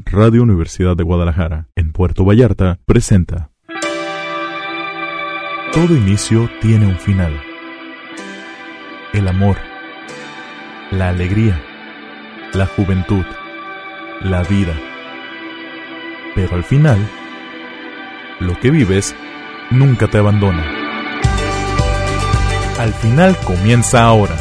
Radio Universidad de Guadalajara, en Puerto Vallarta, presenta. Todo inicio tiene un final. El amor, la alegría, la juventud, la vida. Pero al final, lo que vives nunca te abandona. Al final comienza ahora.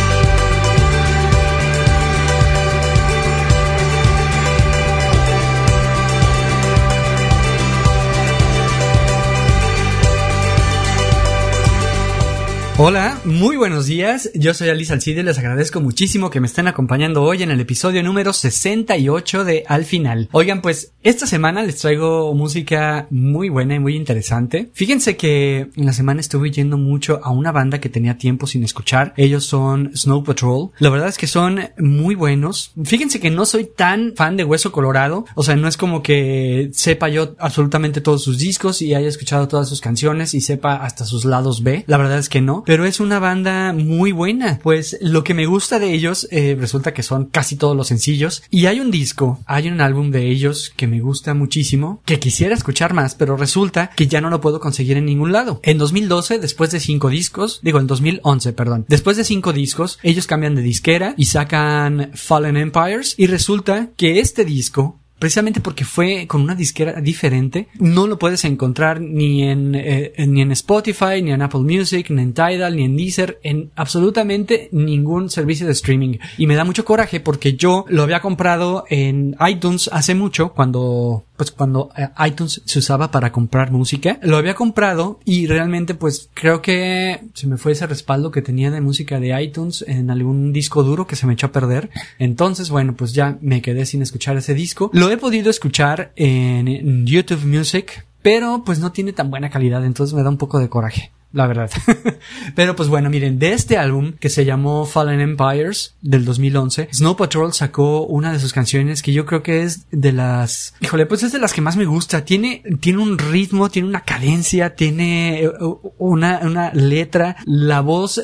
Hola, muy buenos días, yo soy Ali Salcide y les agradezco muchísimo que me estén acompañando hoy en el episodio número 68 de Al Final. Oigan, pues esta semana les traigo música muy buena y muy interesante. Fíjense que en la semana estuve yendo mucho a una banda que tenía tiempo sin escuchar. Ellos son Snow Patrol. La verdad es que son muy buenos. Fíjense que no soy tan fan de Hueso Colorado, o sea, no es como que sepa yo absolutamente todos sus discos y haya escuchado todas sus canciones y sepa hasta sus lados B. La verdad es que no. Pero es una banda muy buena. Pues lo que me gusta de ellos resulta que son casi todos los sencillos. Y hay un álbum de ellos que me gusta muchísimo, que quisiera escuchar más, pero resulta que ya no lo puedo conseguir en ningún lado. En 2011, después de 5 discos, en 2011, perdón. Después de 5 discos, ellos cambian de disquera y sacan Fallen Empires. Y resulta que este disco, precisamente porque fue con una disquera diferente, no lo puedes encontrar ni en Spotify, ni en Apple Music, ni en Tidal, ni en Deezer, en absolutamente ningún servicio de streaming. Y me da mucho coraje porque yo lo había comprado en iTunes hace mucho, cuando iTunes se usaba para comprar música. Lo había comprado y realmente pues creo que se me fue ese respaldo que tenía de música de iTunes en algún disco duro que se me echó a perder. Entonces, bueno, pues ya me quedé sin escuchar ese disco. Lo he podido escuchar en YouTube Music, pero pues no tiene tan buena calidad, entonces me da un poco de coraje, la verdad. Pero pues bueno, miren, de este álbum que se llamó Fallen Empires del 2011, Snow Patrol sacó una de sus canciones que yo creo que es de las... pues es de las que más me gusta. Tiene un ritmo, tiene una cadencia, tiene una letra. La voz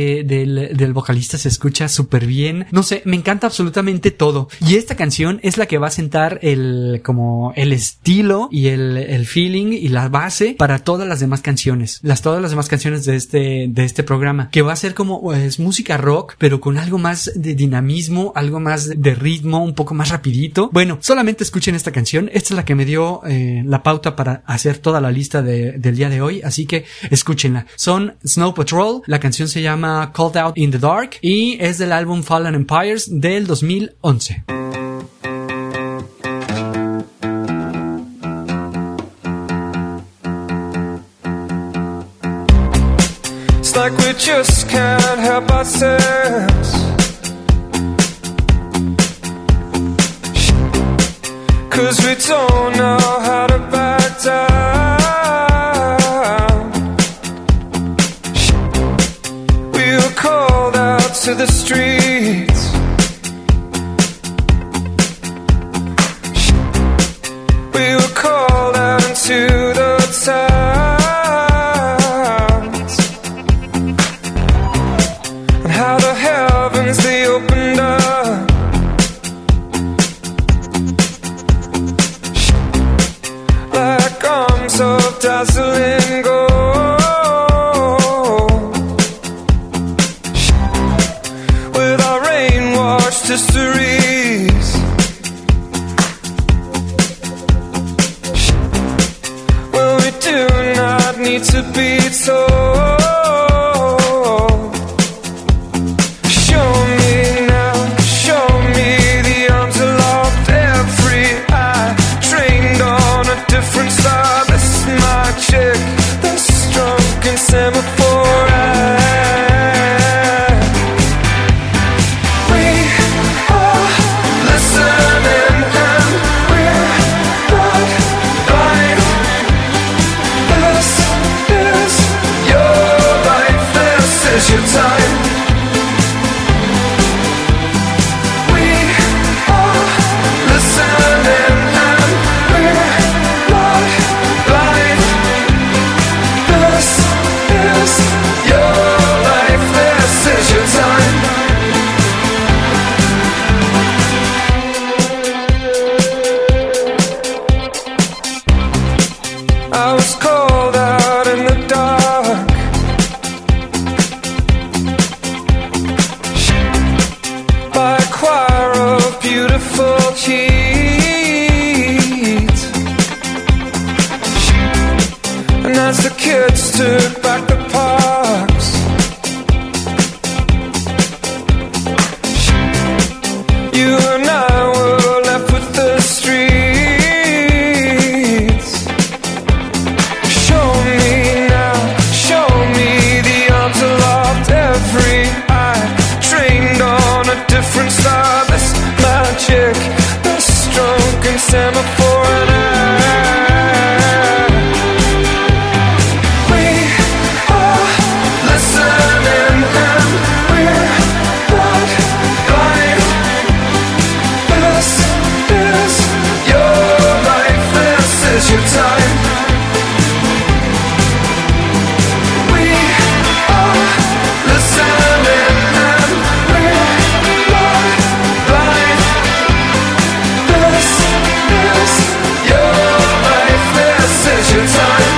del vocalista se escucha súper bien. No sé, me encanta absolutamente todo. Y esta canción es la que va a sentar el estilo y el feeling y la base para todas las demás canciones. Todas las demás canciones de este programa, que va a ser como es música rock, pero con algo más de dinamismo, algo más de ritmo, un poco más rapidito. Bueno, solamente escuchen esta canción. Esta es la que me dio la pauta para hacer toda la lista del día de hoy, así que escúchenla. Son Snow Patrol, la canción se llama Called Out in the Dark y es del álbum Fallen Empires del 2011. Like we just can't help ourselves, 'cause we don't know how to back down. We were called out to the streets, we were called out into the town. Dazzling gold, with our rain-washed histories, well, we do not need to be told. Show me now, show me the arms aloft, every eye trained on a different side. Check the stroke and semaphore eye. We are listening and we're not blind. This is your broken semaphore and we are listening and we're not blind. This is your life, this is your time. We are listening and we're not blind. This is your life, this is your time.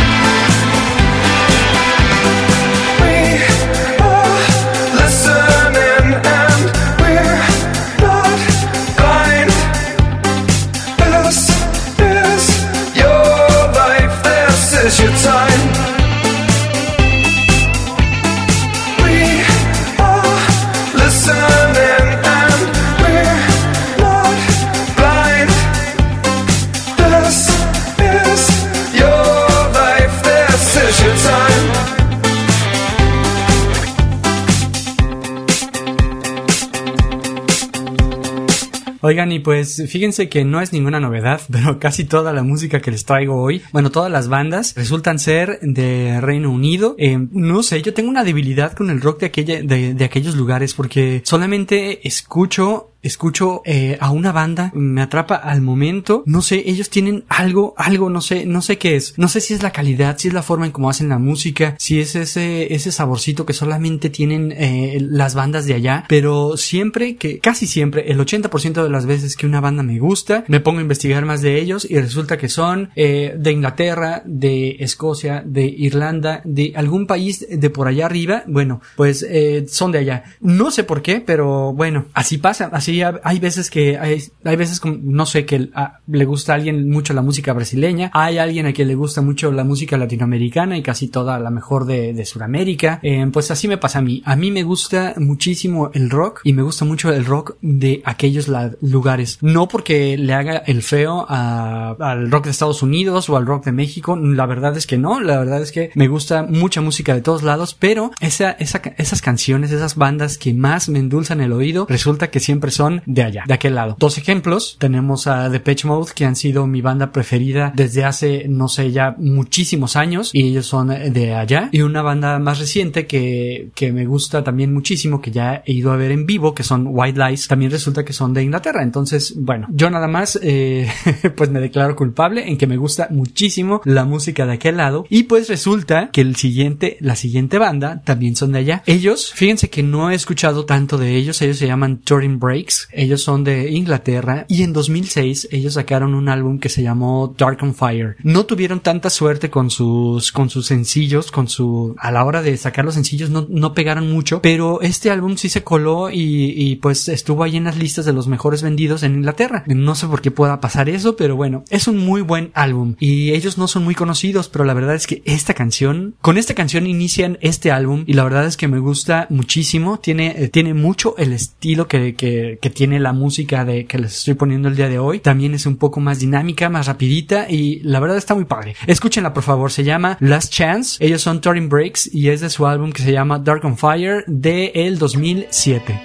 We are listening and we're not blind. This is your life, this is your time. We are listening and we're not blind. This is your life, this is your time. Oigan, y pues fíjense que no es ninguna novedad, pero casi toda la música que les traigo hoy, bueno, todas las bandas resultan ser de Reino Unido. No sé, yo tengo una debilidad con el rock de aquellos lugares porque solamente escucho a una banda, me atrapa al momento, no sé, ellos tienen algo, no sé qué es, no sé si es la calidad, si es la forma en cómo hacen la música, si es ese saborcito que solamente tienen las bandas de allá, pero casi siempre, el 80% de las veces que una banda me gusta, me pongo a investigar más de ellos y resulta que son de Inglaterra, de Escocia, de Irlanda, de algún país de por allá arriba, bueno, pues son de allá, no sé por qué, pero bueno, así pasa, así hay veces como, no sé, que le gusta a alguien mucho la música brasileña, hay alguien a quien le gusta mucho la música latinoamericana y casi toda la mejor de Sudamérica, pues así me pasa a mí me gusta muchísimo el rock y me gusta mucho el rock de aquellos lugares, no porque le haga el feo al rock de Estados Unidos o al rock de México, la verdad es que no, la verdad es que me gusta mucha música de todos lados, pero esas canciones, esas bandas que más me endulzan el oído, resulta que siempre son de allá, de aquel lado. Dos ejemplos, tenemos a Depeche Mode, que han sido mi banda preferida desde hace, no sé, ya muchísimos años, y ellos son de allá, y una banda más reciente que me gusta también muchísimo, que ya he ido a ver en vivo, que son White Lies, también resulta que son de Inglaterra. Entonces, bueno, yo nada más pues me declaro culpable en que me gusta muchísimo la música de aquel lado, y pues resulta que la siguiente banda también son de allá. Ellos, fíjense que no he escuchado tanto de ellos se llaman Turing Breaks. Ellos son de Inglaterra y en 2006 ellos sacaron un álbum que se llamó Dark on Fire. No tuvieron tanta suerte con sus sencillos, a la hora de sacar los sencillos no pegaron mucho, pero este álbum sí se coló y pues estuvo ahí en las listas de los mejores vendidos en Inglaterra. No sé por qué pueda pasar eso, pero bueno, es un muy buen álbum y ellos no son muy conocidos, pero la verdad es que con esta canción inician este álbum y la verdad es que me gusta muchísimo. Tiene mucho el estilo que tiene la música que les estoy poniendo el día de hoy. También es un poco más dinámica, más rapidita y la verdad está muy padre. Escúchenla por favor, se llama Last Chance. Ellos son Turing Breaks y es de su álbum que se llama Dark on Fire de el 2007.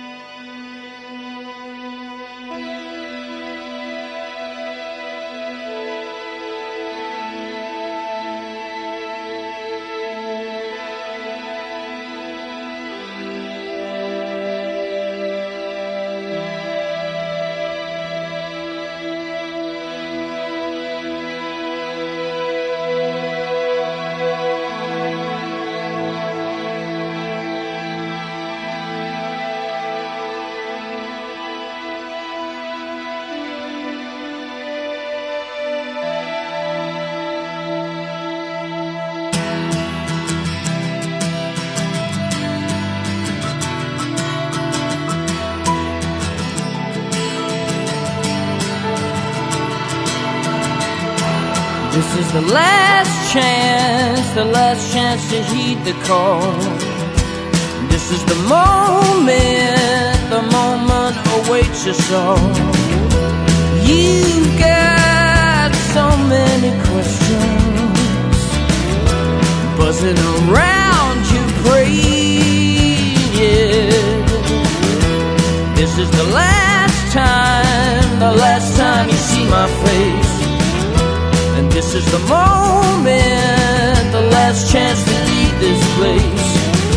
This is the last chance to heed the call. This is the moment awaits us all. You've got so many questions buzzing around your brain, yeah. This is the last time you see my face. And this is the moment, the last chance to leave this place.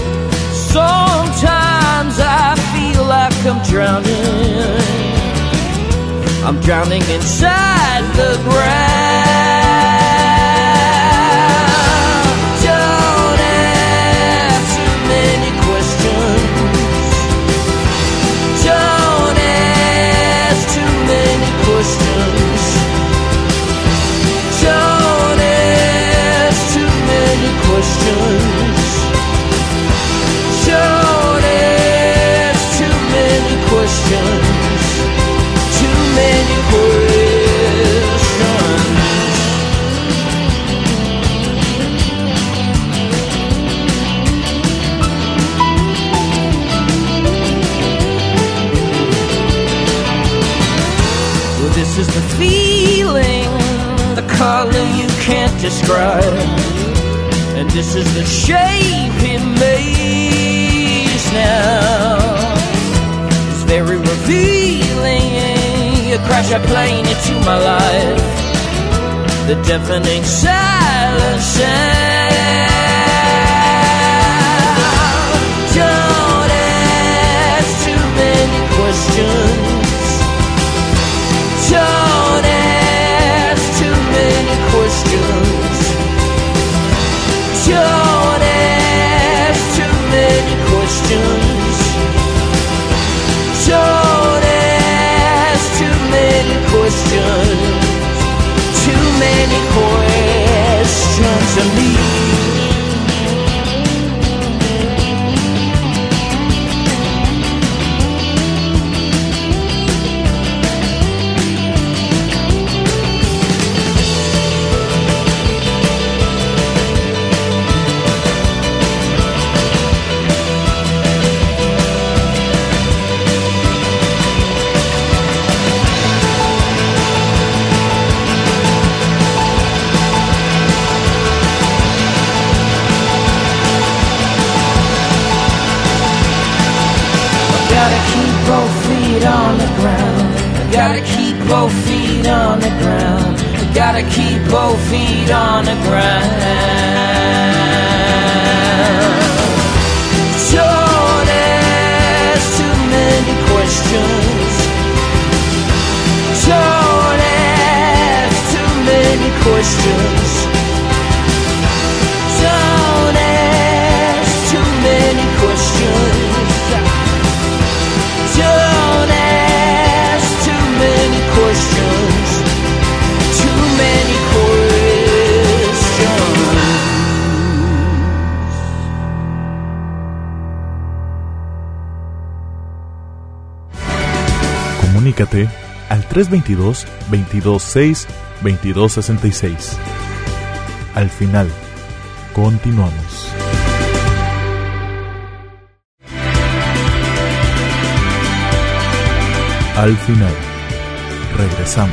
Sometimes I feel like I'm drowning. I'm drowning inside the ground. Don't ask too many questions. Don't ask too many questions. Don't ask too many questions. Don't ask too many questions. Too many questions. Well, this is the feeling, the color you can't describe. And this is the shape it makes now. It's very revealing. You crash a plane into my life. The deafening silence sound. Don't ask too many questions. Don't ask too many questions. Don't ask too many questions. Don't ask too many questions. Too many questions of me. Gotta keep both feet on the ground. Gotta keep both feet on the ground. Gotta keep both feet on the ground. Don't ask too many questions. Don't ask too many questions. Don't ask too many questions. Don't ask too many questions. Too many questions. Comunícate al 322-226-2266. Al final, continuamos. Al final, regresamos.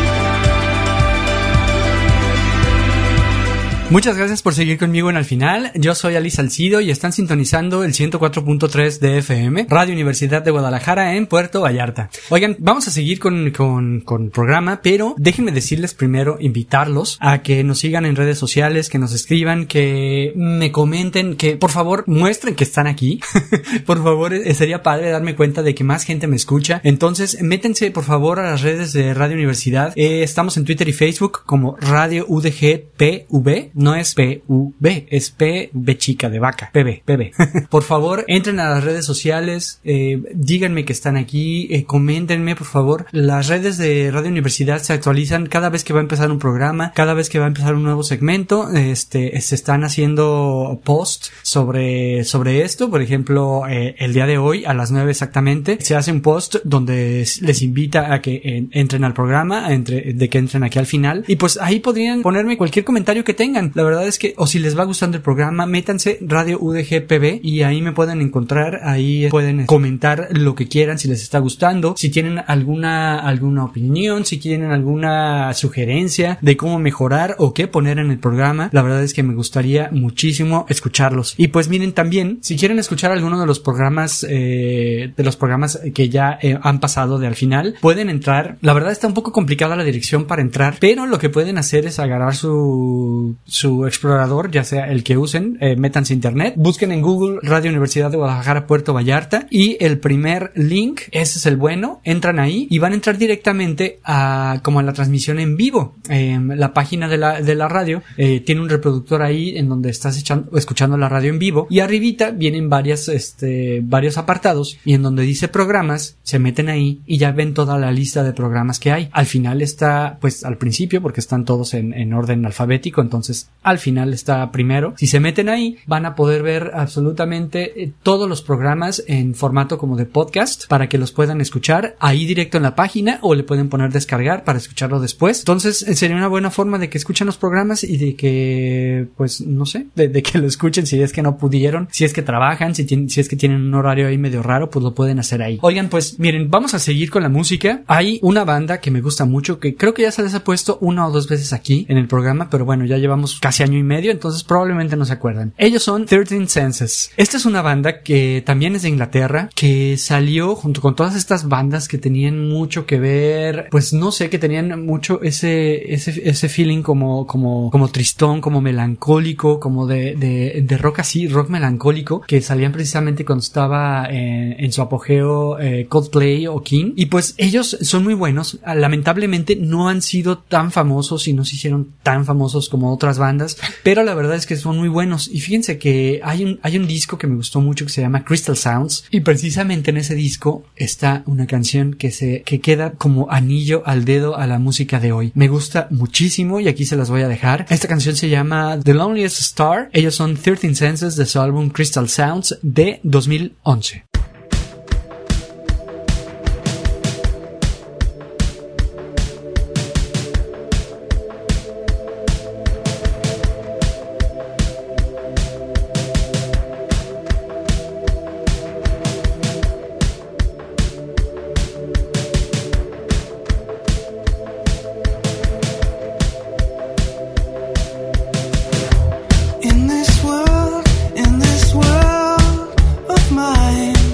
Muchas gracias por seguir conmigo en Al Final. Yo soy Ali Salcido y están sintonizando el 104.3 de FM, Radio Universidad de Guadalajara en Puerto Vallarta. Oigan, vamos a seguir con programa, pero déjenme decirles primero, invitarlos a que nos sigan en redes sociales, que nos escriban, que me comenten, que por favor muestren que están aquí. Por favor, sería padre darme cuenta de que más gente me escucha. Entonces, métense por favor a las redes de Radio Universidad. Estamos en Twitter y Facebook como Radio UDG PV. No es PV, es PV chica de vaca, PB. Por favor, entren a las redes sociales, díganme que están aquí, coméntenme por favor. Las redes de Radio Universidad se actualizan cada vez que va a empezar un programa, cada vez que va a empezar un nuevo segmento. Se están haciendo posts sobre esto. Por ejemplo, el día de hoy a las 9 exactamente se hace un post donde les invita a que entren al programa, de que entren aquí al final, y pues ahí podrían ponerme cualquier comentario que tengan. gustan. La verdad es que, o si les va gustando el programa, métanse Radio UDG PB y ahí me pueden encontrar, ahí pueden comentar lo que quieran, si les está gustando, si tienen alguna opinión, si tienen alguna sugerencia de cómo mejorar o qué poner en el programa. La verdad es que me gustaría muchísimo escucharlos. Y pues miren, también, si quieren escuchar alguno de los programas que ya han pasado de Al Final, pueden entrar. La verdad está un poco complicada la dirección para entrar, pero lo que pueden hacer es agarrar su explorador, ya sea el que usen, métanse a internet, busquen en Google Radio Universidad de Guadalajara Puerto Vallarta y el primer link, ese es el bueno, entran ahí y van a entrar directamente a la transmisión en vivo. La página de la radio tiene un reproductor ahí en donde estás escuchando la radio en vivo y arribita vienen varios apartados y en donde dice programas, se meten ahí y ya ven toda la lista de programas que hay. Al final está, pues al principio, porque están todos en orden alfabético, entonces al final está primero. Si se meten ahí van a poder ver absolutamente todos los programas en formato como de podcast para que los puedan escuchar ahí directo en la página o le pueden poner descargar para escucharlo después. Entonces sería una buena forma de que escuchen los programas y de que, pues no sé, de que lo escuchen si es que no pudieron, si es que trabajan, si es que tienen un horario ahí medio raro, pues lo pueden hacer ahí. Oigan, pues miren, vamos a seguir con la música. Hay una banda que me gusta mucho, que creo que ya se les ha puesto 1 o 2 veces aquí en el programa, pero bueno, ya llevamos casi año y medio, entonces probablemente no se acuerdan. Ellos son 13 Senses. Esta es una banda que también es de Inglaterra, que salió junto con todas estas bandas que tenían mucho que ver, pues no sé, que tenían mucho ese feeling como tristón, como melancólico, como de rock así, rock melancólico, que salían precisamente cuando estaba en su apogeo Coldplay o King. Y pues ellos son muy buenos. Lamentablemente no han sido tan famosos y no se hicieron tan famosos como otras bandas, pero la verdad es que son muy buenos. Y fíjense que hay un disco que me gustó mucho que se llama Crystal Sounds, y precisamente en ese disco está una canción que queda como anillo al dedo a la música de hoy. Me gusta muchísimo y aquí se las voy a dejar. Esta canción se llama The Loneliest Star. Ellos son 13 Senses de su álbum Crystal Sounds de 2011. In this world of mine,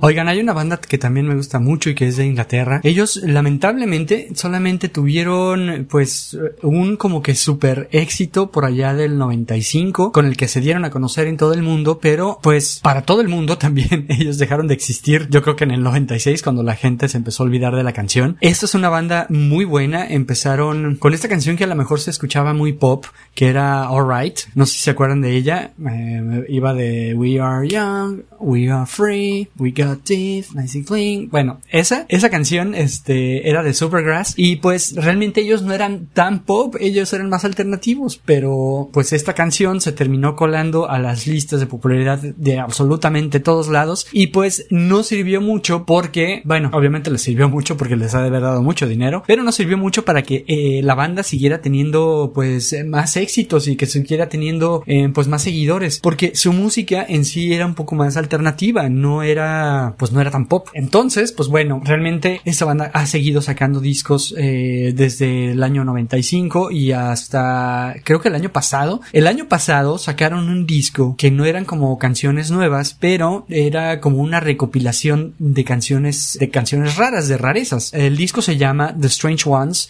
Oigan, hay una banda que también me gusta mucho y que es de Inglaterra. Ellos lamentablemente solamente tuvieron pues un como que super éxito por allá del 95 con el que se dieron a conocer en todo el mundo, pero pues para todo el mundo también ellos dejaron de existir, yo creo que en el 96 cuando la gente se empezó a olvidar de la canción. Esta es una banda muy buena, empezaron con esta canción que a lo mejor se escuchaba muy pop, que era Alright, no sé si se acuerdan de ella, iba de We are young, we are free, we got teeth, nice and clean. Bueno, esa canción era de Supergrass y pues realmente ellos no eran tan pop, ellos eran más alternativos, pero pues esta canción se terminó colando a las listas de popularidad de absolutamente todos lados y pues no sirvió mucho porque, bueno, obviamente les sirvió mucho porque les ha de haber dado mucho dinero, pero no sirvió mucho para que la banda siguiera teniendo pues más éxitos y que siguiera teniendo pues más seguidores, porque su música en sí era un poco más alternativa, no era tan pop. Entonces, pues bueno, realmente esta banda ha seguido sacando discos desde el año 95 y hasta creo que el año pasado. El año pasado sacaron un disco que no eran como canciones nuevas, pero era como una recopilación de canciones raras, de rarezas. El disco se llama The Strange Ones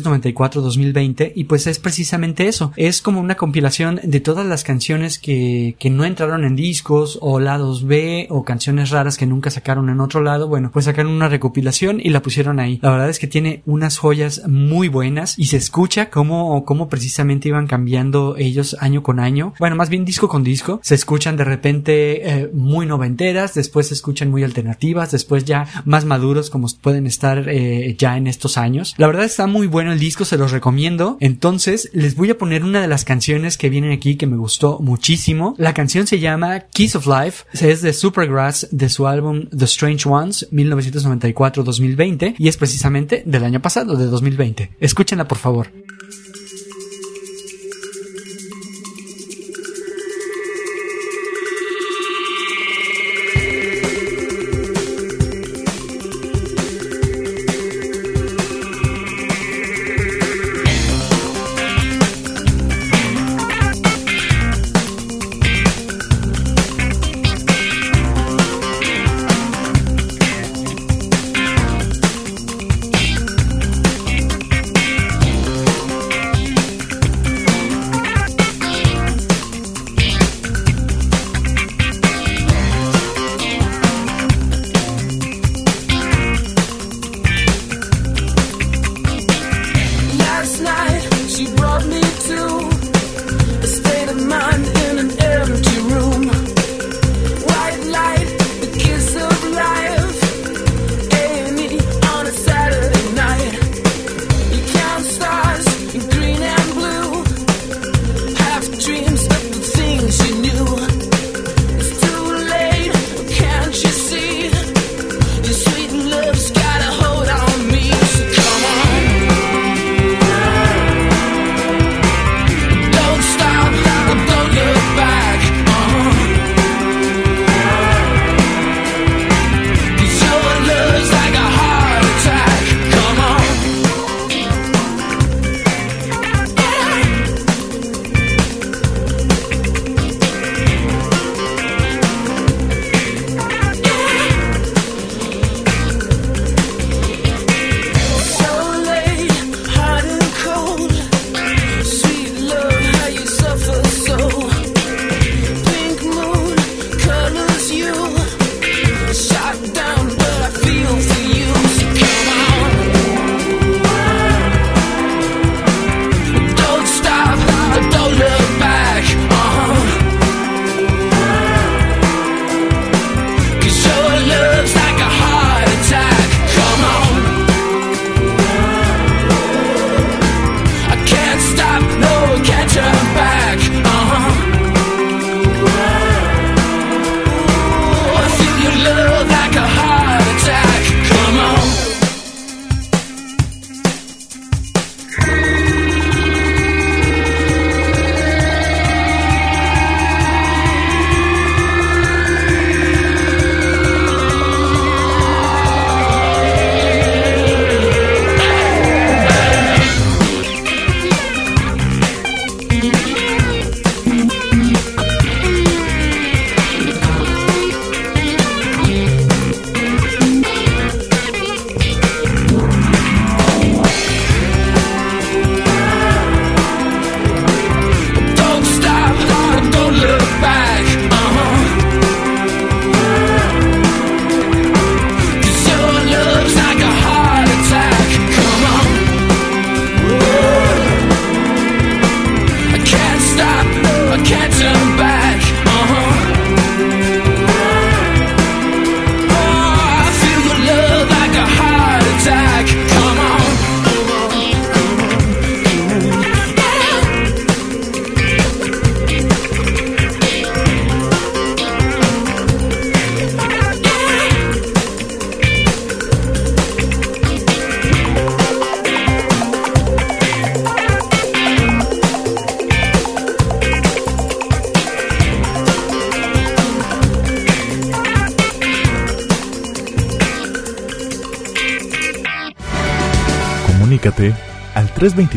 1994-2020 y pues es precisamente eso. Es como una compilación de todas las canciones que no entraron en discos o lados B o canciones raras que nunca sacaron en otro lado. Bueno, pues sacaron una recopilación y la pusieron ahí. La verdad es que tiene unas joyas muy buenas y se escucha cómo precisamente iban cambiando ellos año con año. Bueno, más bien disco con disco. Se escuchan de repente muy noventeras, después se escuchan muy alternativas, después ya más maduros como pueden estar ya en estos años. La verdad está muy bueno el disco, se los recomiendo. Entonces les voy a poner una de las canciones que vienen aquí que me gustó muchísimo. La canción se llama Kiss of Life, es de Supergrass, de su álbum The Strange Ones 1994-2020 y es precisamente del año pasado, de 2020. Escúchenla por favor. Comunícate al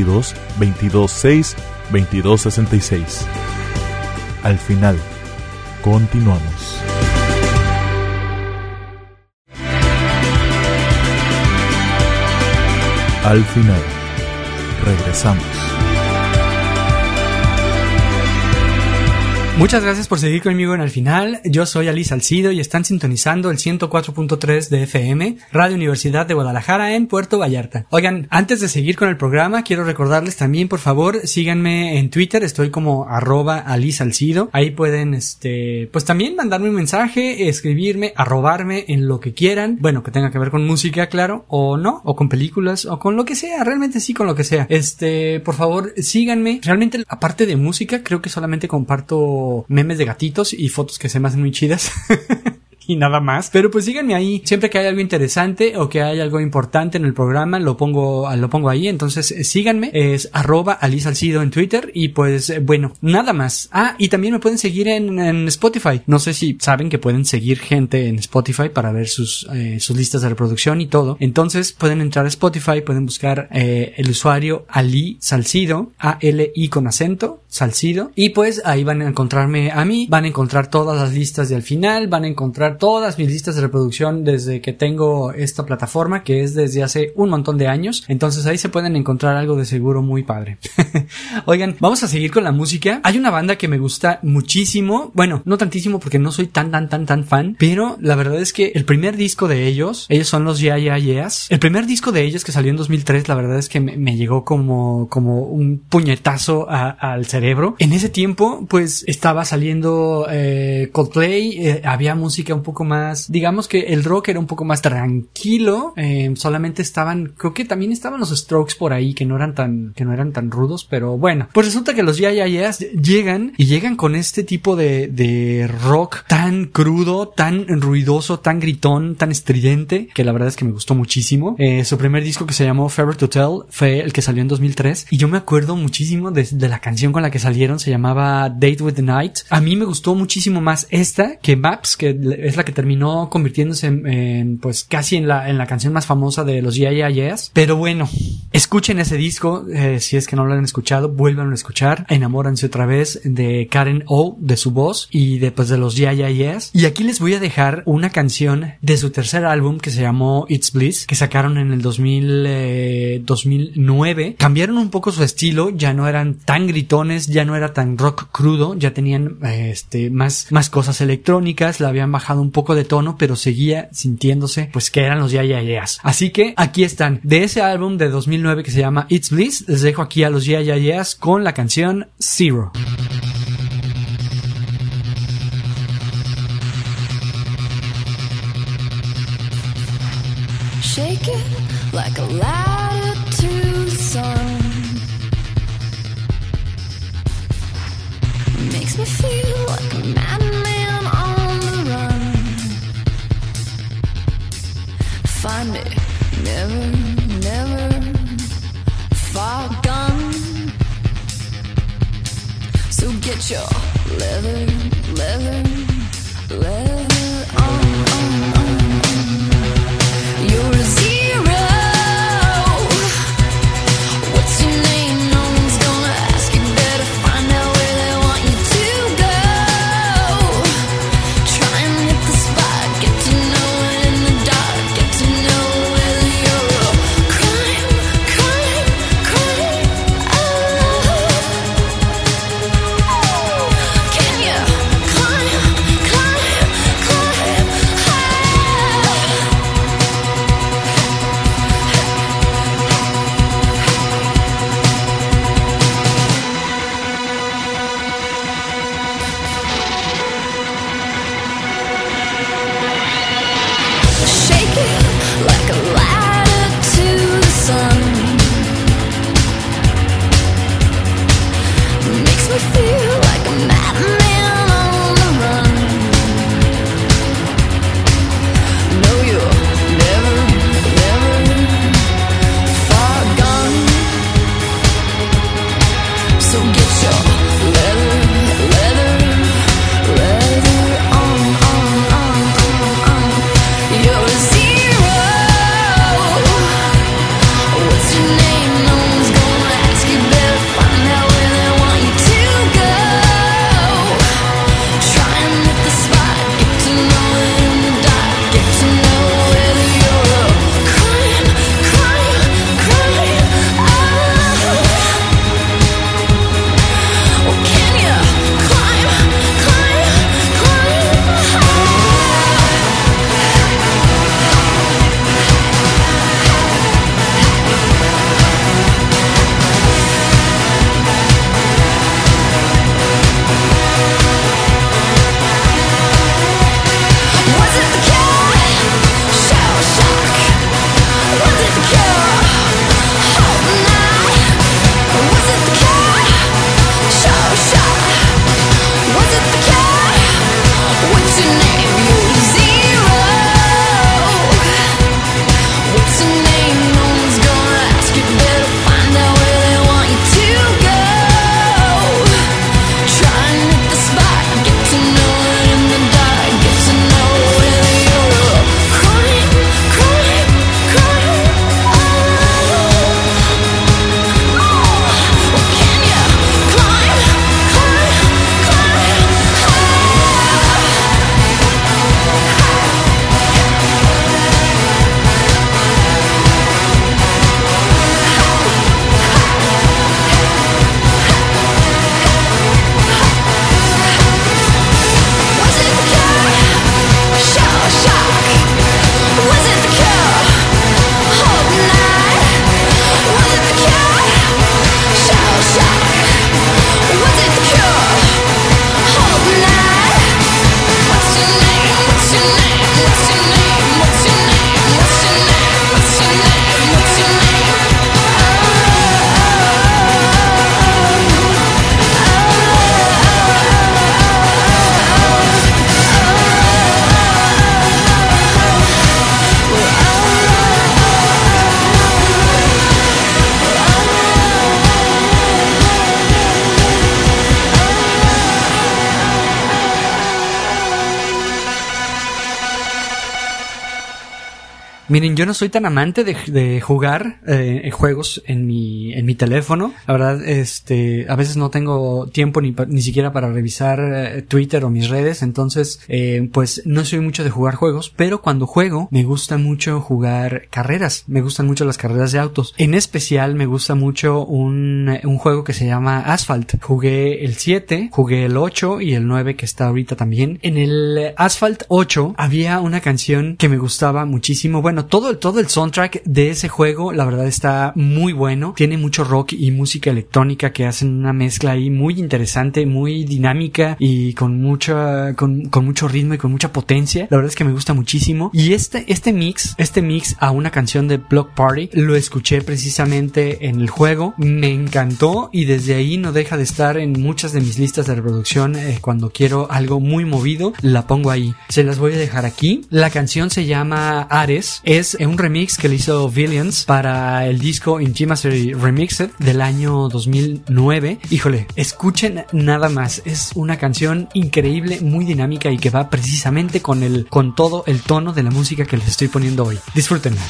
322-226-2266. Al final, continuamos. Al final, regresamos. Muchas gracias por seguir conmigo en Al Final. Yo soy Ali Salcido y están sintonizando el 104.3 de FM, Radio Universidad de Guadalajara en Puerto Vallarta. Oigan, antes de seguir con el programa, quiero recordarles también, por favor, síganme en Twitter, estoy como @Ali Salcido. Ahí pueden, pues también mandarme un mensaje, escribirme, arrobarme en lo que quieran. Bueno, que tenga que ver con música, claro, o no, o con películas, o con lo que sea, realmente sí, con lo que sea. Por favor, síganme. Realmente, aparte de música, creo que solamente comparto memes de gatitos y fotos que se me hacen muy chidas. Y nada más. Pero pues síganme ahí. Siempre que hay algo interesante o que hay algo importante en el programa, lo pongo ahí. Entonces síganme. Es @Ali Salcido en Twitter. Y pues bueno, nada más. Ah, y también me pueden seguir en Spotify. No sé si saben que pueden seguir gente en Spotify para ver sus listas de reproducción y todo. Entonces pueden entrar a Spotify, pueden buscar el usuario Ali Salcido, ALI con acento, Salcido. Y pues ahí van a encontrarme a mí. Van a encontrar todas las listas de Al Final. Van a encontrar todas mis listas de reproducción desde que tengo esta plataforma, que es desde hace un montón de años. Entonces ahí se pueden encontrar algo de seguro muy padre. Oigan, vamos a seguir con la música. Hay una banda que me gusta muchísimo. Bueno, no tantísimo porque no soy tan fan, pero la verdad es que el primer disco de ellos son los Yeah Yeah Yeahs. El primer disco de ellos, que salió en 2003, la verdad es que me llegó como un puñetazo al cerebro. En ese tiempo, pues estaba saliendo Coldplay, había música un poco más, digamos que el rock era un poco más tranquilo, solamente creo que también estaban los Strokes por ahí que no eran tan rudos, pero bueno, pues resulta que los Yeah Yeah Yeahs llegan con este tipo de rock tan crudo, tan ruidoso, tan gritón, tan estridente, que la verdad es que me gustó muchísimo. Su primer disco, que se llamó Fairy to Tell, fue el que salió en 2003 y yo me acuerdo muchísimo de la canción con la que salieron, se llamaba Date with the Night. A mí me gustó muchísimo más esta que Maps, que es la que terminó convirtiéndose en pues casi en la canción más famosa de los Yeah Yeah Yeahs. Pero bueno, escuchen ese disco, si es que no lo han escuchado, vuelvan a escuchar, enamórense otra vez de Karen O, de su voz y de los Yeah Yeah Yeahs. Y aquí les voy a dejar una canción de su tercer álbum que se llamó It's Bliss, que sacaron en el 2009. Cambiaron un poco su estilo, ya no eran tan gritones, ya no era tan rock crudo, ya tenían más cosas electrónicas, la habían bajado un poco de tono, pero seguía sintiéndose pues que eran los Yeah Yeah Yeahs. Así que aquí están, de ese álbum de 2009 que se llama It's Bliss, les dejo aquí a los Yeah Yeah Yeahs con la canción Zero. Shake it like a ladder to the sun. Makes me feel like a madman on the run. Find me, never far gone. So get your leather on. You're a zero. What's your name? No one's gonna ask. You better find out where they want you to go. Try and hit the spot. Get to know it in the dark. Get to know whether you're a crime. Oh. Can you climb high? Shake it like a ladder to the sun. Makes me feel like a madman on the run. No, you're never far gone. So get your leather on. You're a zero. What's your name? Miren, yo no soy tan amante de jugar juegos en mi teléfono. La verdad, a veces no tengo tiempo ni siquiera para revisar Twitter o mis redes, entonces pues no soy mucho de jugar juegos, pero cuando juego me gusta mucho jugar carreras. Me gustan mucho las carreras de autos. En especial me gusta mucho un juego que se llama Asphalt. Jugué el 7, jugué el 8 y el 9 que está ahorita también. En el Asphalt 8 había una canción que me gustaba muchísimo. Bueno, todo el soundtrack de ese juego, la verdad, está muy bueno. Tiene mucho rock y música electrónica que hacen una mezcla ahí muy interesante, muy dinámica y con mucho ritmo y con mucha potencia. La verdad es que me gusta muchísimo. Y este mix a una canción de Block Party lo escuché precisamente en el juego. Me encantó y desde ahí no deja de estar en muchas de mis listas de reproducción. Cuando quiero algo muy movido, la pongo ahí. Se las voy a dejar aquí. La canción se llama Ares. Es un remix que le hizo Villains para el disco Intimacy Remixed del año 2009. Híjole, escuchen nada más. Es una canción increíble, muy dinámica y que va precisamente con todo el tono de la música que les estoy poniendo hoy. Disfrútenla.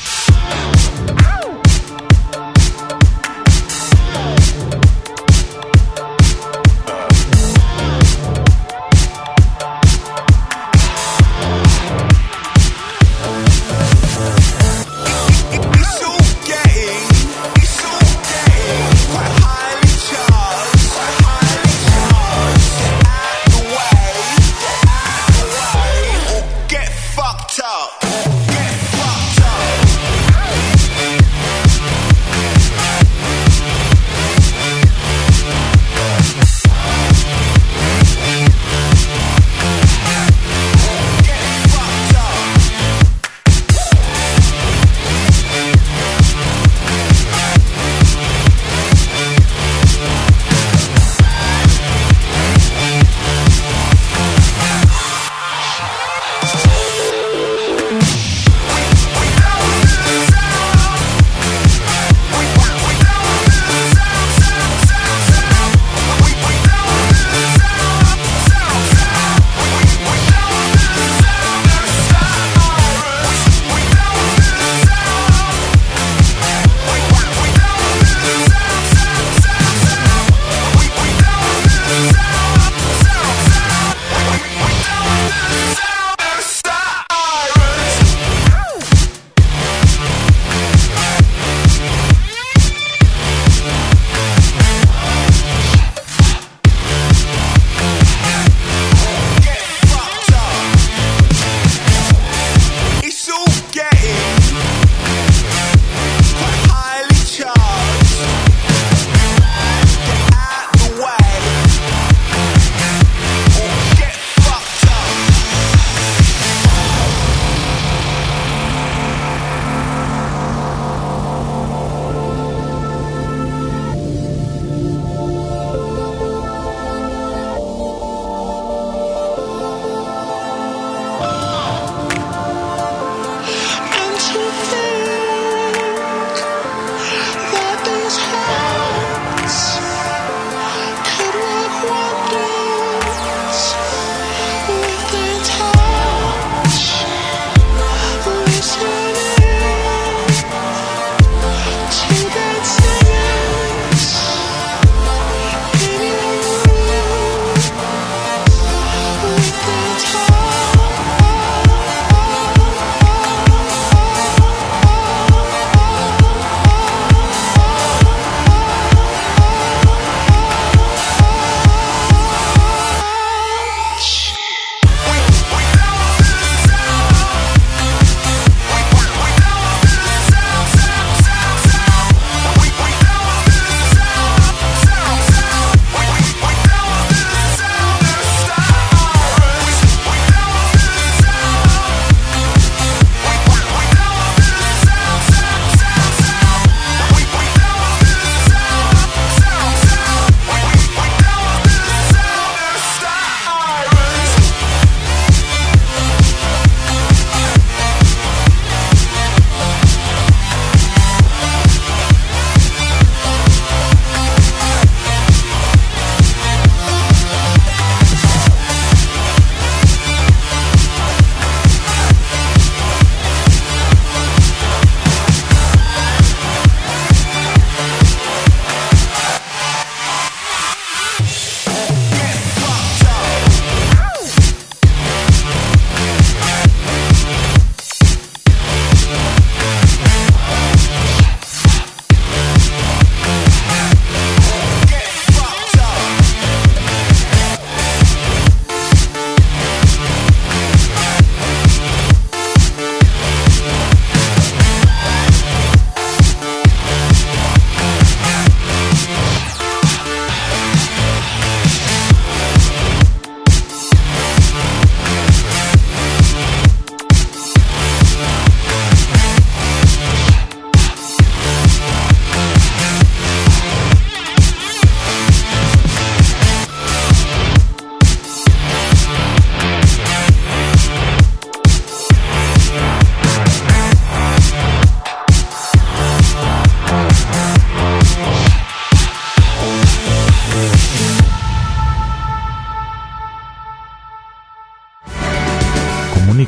Get fucked up.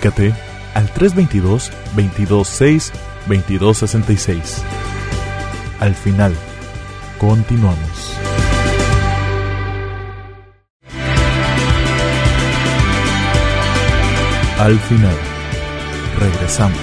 Comunícate al 322-226-2266. Al final, continuamos. Al final, regresamos.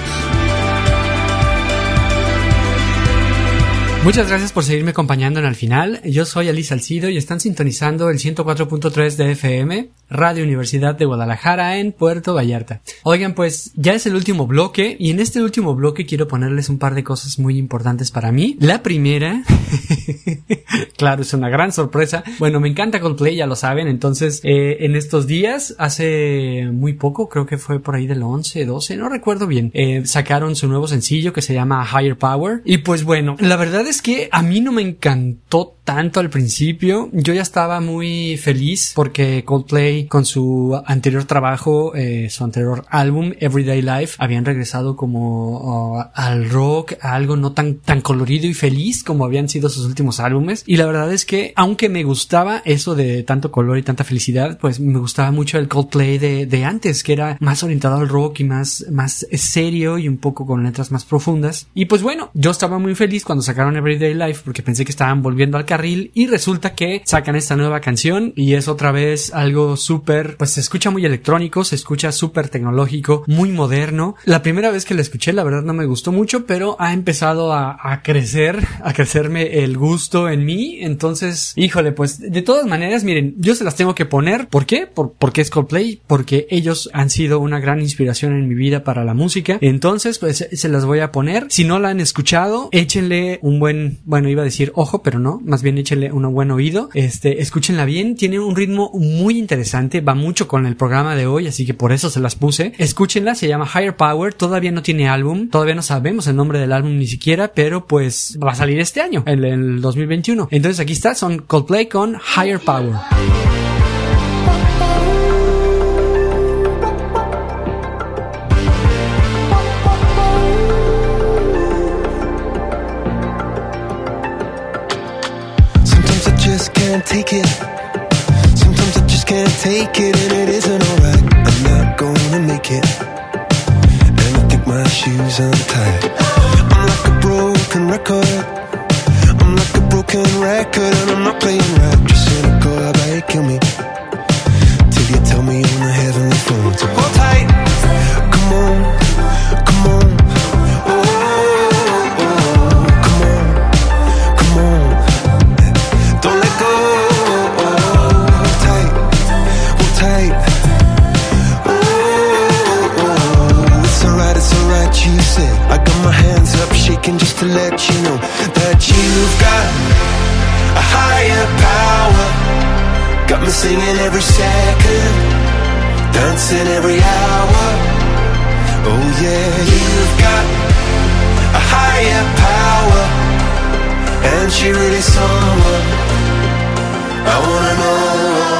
Muchas gracias por seguirme acompañando en Al Final. Yo soy Ali Salcido y están sintonizando el 104.3 de FM, Radio Universidad de Guadalajara en Puerto Vallarta. Oigan, pues ya es el último bloque y en este último bloque quiero ponerles un par de cosas muy importantes para mí. La primera, claro, es una gran sorpresa. Bueno, me encanta Coldplay, ya lo saben, entonces en estos días, hace muy poco, creo que fue por ahí del 11, 12, no recuerdo bien, sacaron su nuevo sencillo que se llama Higher Power y pues bueno, la verdad es que a mí no me encantó tanto al principio. Yo ya estaba muy feliz porque Coldplay con su anterior trabajo, su anterior álbum Everyday Life, habían regresado como al rock, a algo no tan colorido y feliz como habían sido sus últimos álbumes. Y la verdad es que aunque me gustaba eso de tanto color y tanta felicidad, pues me gustaba mucho el Coldplay de antes, que era más orientado al rock y más serio y un poco con letras más profundas. Y pues bueno, yo estaba muy feliz cuando sacaron Everyday Life porque pensé que estaban volviendo al carril y resulta que sacan esta nueva canción y es otra vez algo súper, pues se escucha muy electrónico, se escucha súper tecnológico, muy moderno. La primera vez que la escuché la verdad no me gustó mucho, pero ha empezado a crecerme el gusto en mí. Entonces, híjole, pues de todas maneras, miren, yo se las tengo que poner. ¿Por qué? Porque es Coldplay, porque ellos han sido una gran inspiración en mi vida para la música. Entonces, pues se las voy a poner. Si no la han escuchado, échenle un buen, bueno, iba a decir ojo, pero no, más bien échenle un buen oído. Escúchenla bien, tiene un ritmo muy interesante, va mucho con el programa de hoy, así que por eso se las puse. Escúchenla, se llama Higher Power, todavía no tiene álbum, todavía no sabemos el nombre del álbum ni siquiera, pero pues va a salir este año, en el 2021. Entonces aquí está, son Coldplay con Higher Power. Can't take it. Sometimes I just can't take it, and it isn't alright. I'm not gonna make it, and I think my shoes untied. I'm like a broken record. I'm like a broken record, and I'm not playing right. Just cynical, how about you kill me till you tell me on the heavenly phone. So hold tight, come on, come on. I got my hands up shaking just to let you know that you've got a higher power. Got me singing every second, dancing every hour. Oh yeah, you've got a higher power, and she really someone I wanna know.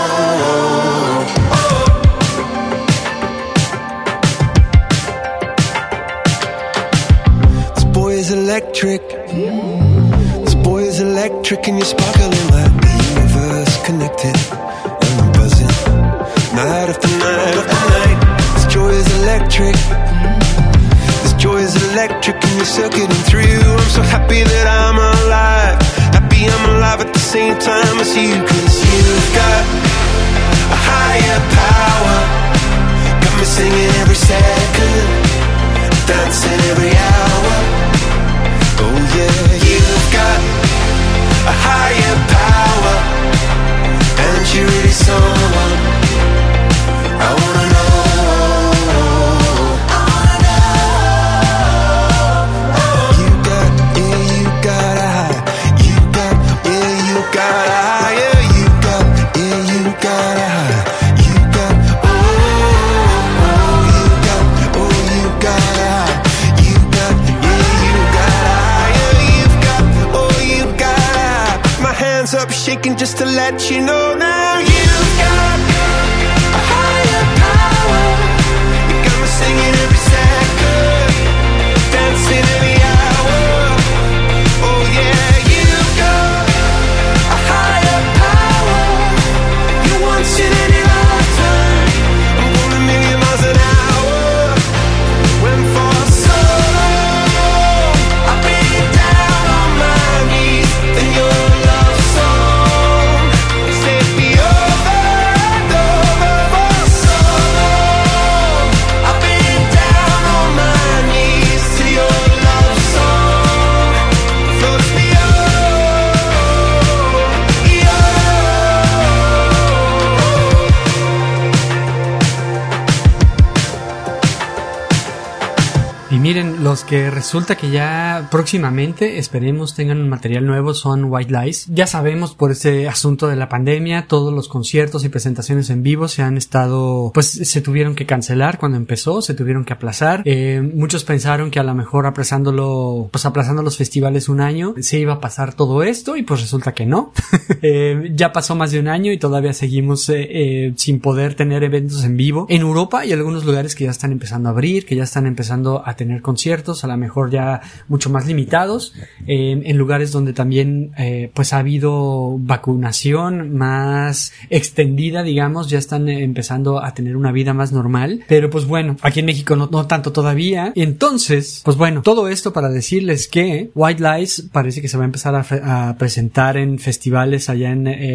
Electric, this boy is electric, and you're sparkling like the universe connected, and I'm buzzing night after night after night. This joy is electric, this joy is electric, and you're circuiting through. I'm so happy that I'm alive, happy I'm alive at the same time as you, 'cause you've got a higher power. Got me singing every second, dancing every hour. Oh yeah, you've got a higher power, and you're really someone I wanna know. You got, yeah, you got a high. You got, yeah, you got a higher. You got, yeah, you got a high. You got, oh, you got, oh, you got a high. You got, yeah, you got a hands up shaking just to let you know now you've got a higher power. You got me singing every second, dancing every hour. Oh yeah, you've got a higher power. You once in any lifetime. I'm going a million miles an hour. Miren, los que resulta que ya próximamente, esperemos, tengan un material nuevo son White Lies. Ya sabemos por ese asunto de la pandemia, todos los conciertos y presentaciones en vivo se han estado, pues se tuvieron que cancelar cuando empezó, se tuvieron que aplazar. Muchos pensaron que a lo mejor aplazando los festivales un año se iba a pasar todo esto y pues resulta que no. Ya pasó más de un año y todavía seguimos sin poder tener eventos en vivo. En Europa hay algunos lugares que ya están empezando a abrir, que ya están empezando a tener conciertos, a lo mejor ya mucho más limitados, en lugares donde también pues ha habido vacunación más extendida, digamos, ya están empezando a tener una vida más normal, pero pues bueno, aquí en México no tanto todavía. Entonces, pues bueno, todo esto para decirles que White Lies parece que se va a empezar a presentar en festivales allá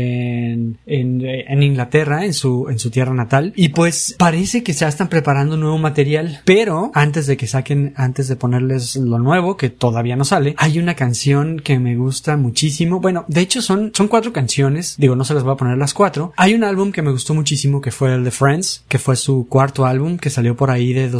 en Inglaterra, en su tierra natal, y pues parece que ya están preparando nuevo material, pero antes de ponerles lo nuevo, que todavía no sale, hay una canción que me gusta muchísimo. Bueno, de hecho son 4 canciones, digo, no se las voy a poner las 4. Hay un álbum que me gustó muchísimo que fue el de Friends, que fue su cuarto álbum, que salió por ahí de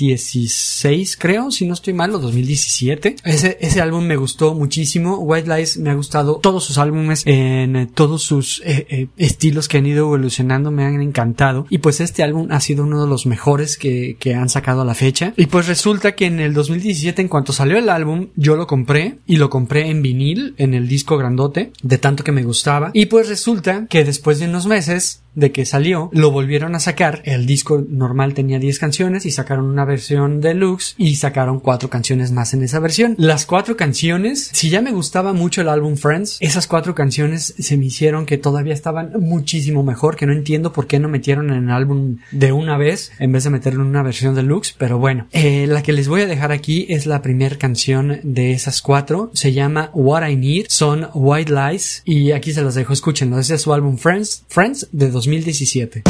2016, creo, si no estoy mal, o 2017. Ese álbum me gustó muchísimo. White Lies me ha gustado todos sus álbumes, en todos sus estilos que han ido evolucionando, me han encantado, y pues este álbum ha sido uno de los mejores que han sacado a la fecha. Y pues resulta que en el 2017, en cuanto salió el álbum, yo lo compré, y lo compré en vinil, en el disco grandote, de tanto que me gustaba. Y pues resulta que después de unos meses de que salió, lo volvieron a sacar. El disco normal tenía 10 canciones y sacaron una versión deluxe y sacaron 4 canciones más en esa versión. Las 4 canciones, si ya me gustaba mucho el álbum Friends, esas 4 canciones se me hicieron que todavía estaban muchísimo mejor, que no entiendo por qué no metieron en el álbum de una vez en vez de meterlo en una versión deluxe, pero bueno. La que les voy a dejar aquí es la primera canción de esas 4, se llama What I Need, son White Lies, y aquí se los dejo, escúchenlo, ese es su álbum Friends de 2017.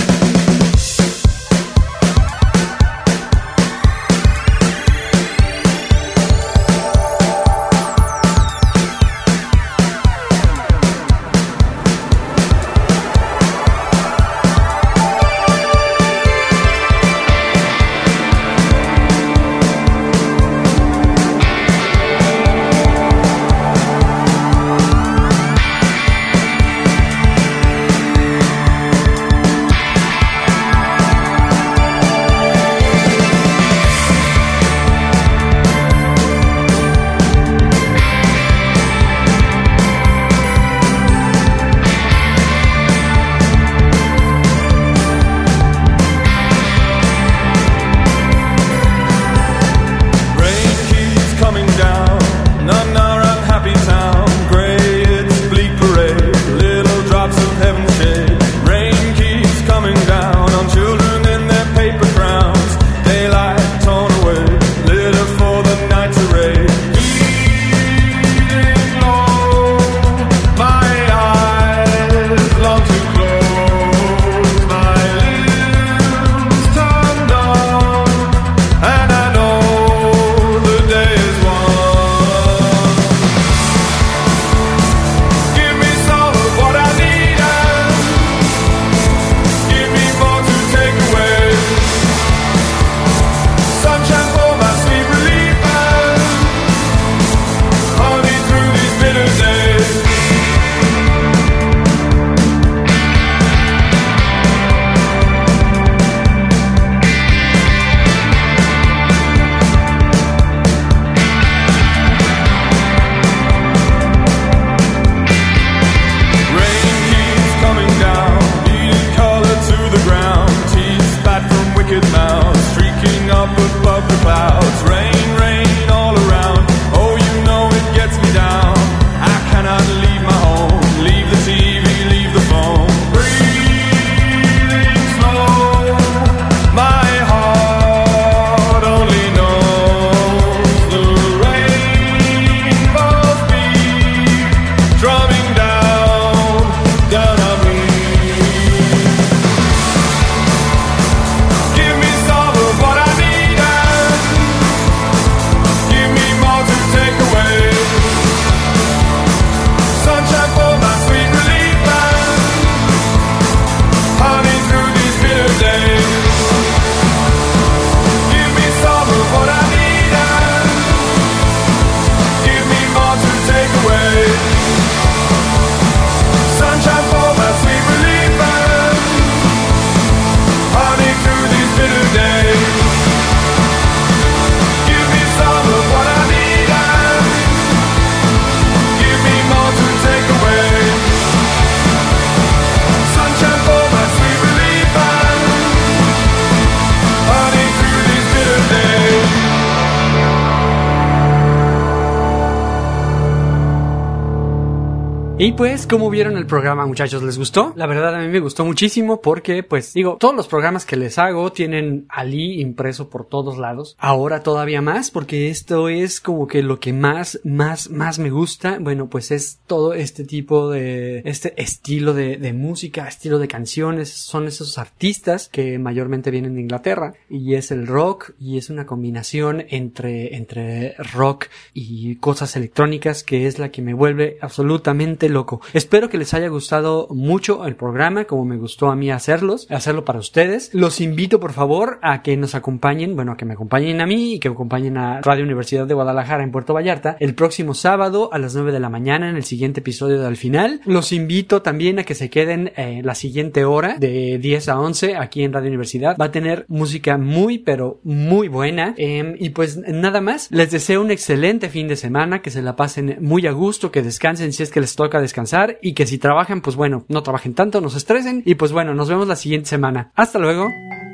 Y pues, ¿cómo vieron el programa, muchachos? ¿Les gustó? La verdad a mí me gustó muchísimo porque, pues, digo, todos los programas que les hago tienen Ali impreso por todos lados. Ahora todavía más porque esto es como que lo que más me gusta. Bueno, pues es todo este tipo de, este estilo de música, estilo de canciones. Son esos artistas que mayormente vienen de Inglaterra y es el rock y es una combinación entre rock y cosas electrónicas que es la que me vuelve absolutamente loco. Espero que les haya gustado mucho el programa, como me gustó a mí hacerlo para ustedes. Los invito por favor a que nos acompañen, bueno, a que me acompañen a mí y que acompañen a Radio Universidad de Guadalajara en Puerto Vallarta el próximo sábado a las 9 de la mañana en el siguiente episodio de Al Final. Los invito también a que se queden la siguiente hora de 10 a 11 aquí en Radio Universidad. Va a tener música muy pero muy buena y pues nada más, les deseo un excelente fin de semana, que se la pasen muy a gusto, que descansen si es que les toca descansar y que si trabajan, pues bueno, no trabajen tanto, no se estresen y pues bueno, nos vemos la siguiente semana. Hasta luego.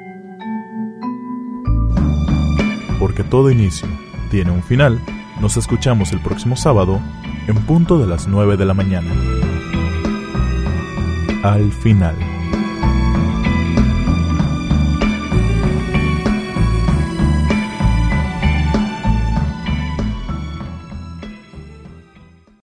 Porque todo inicio tiene un final, nos escuchamos el próximo sábado en punto de las 9 de la mañana. Al Final.